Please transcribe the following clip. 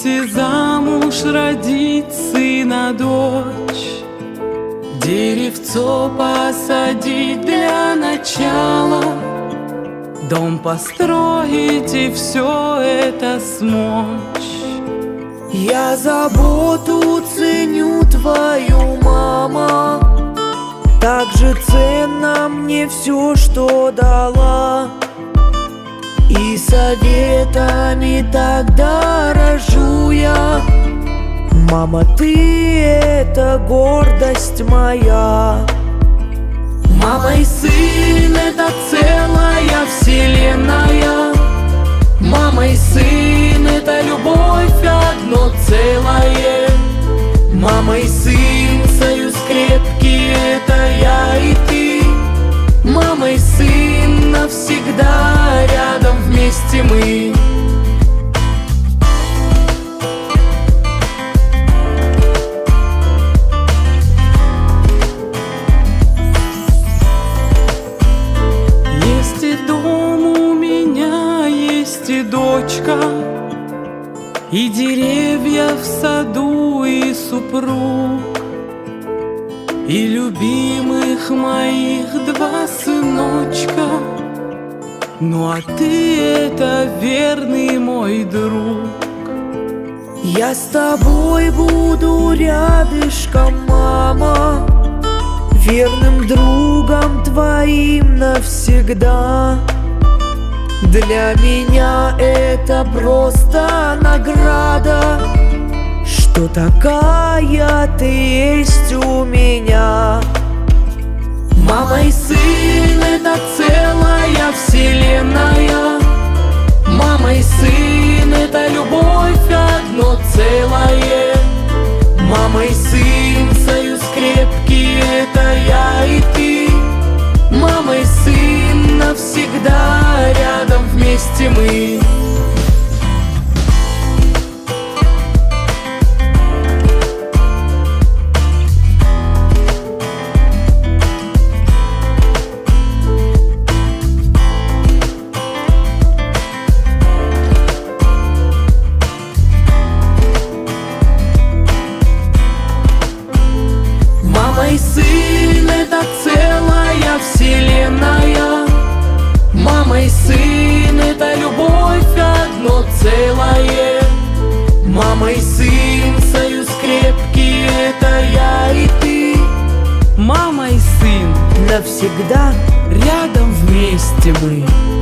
Выйти замуж, родить сына, дочь, деревцо посадить для начала, дом построить и все это смочь. Я заботу ценю твою, мама, так же ценно мне все, что дала, и советами так дорожу я. Мама, ты — это гордость моя. Мама и сын — это целая вселенная. Мама и сын — это любовь, одно целое. Мама и сын — союз крепкий, это я и ты. Мама и сын — навсегда рядом, вместе мы. Есть и дом у меня, есть и дочка, и деревья в саду, и супруг, и любимых моих два сыночка. Ну а ты — это верный мой друг. Я с тобой буду рядышком, мама, верным другом твоим навсегда. Для меня это просто награда, что такая ты есть у меня. Мама и сын — это целая вселенная. Мама и сын — это любовь, одно целое. Мама и сын — союз крепкий, это я и ты. Мама и сын — навсегда рядом, вместе мы. Мама и сын — это целая вселенная. Мама и сын — это любовь, одно целое. Мама и сын — союз крепкий, это я и ты. Мама и сын — навсегда рядом, вместе мы.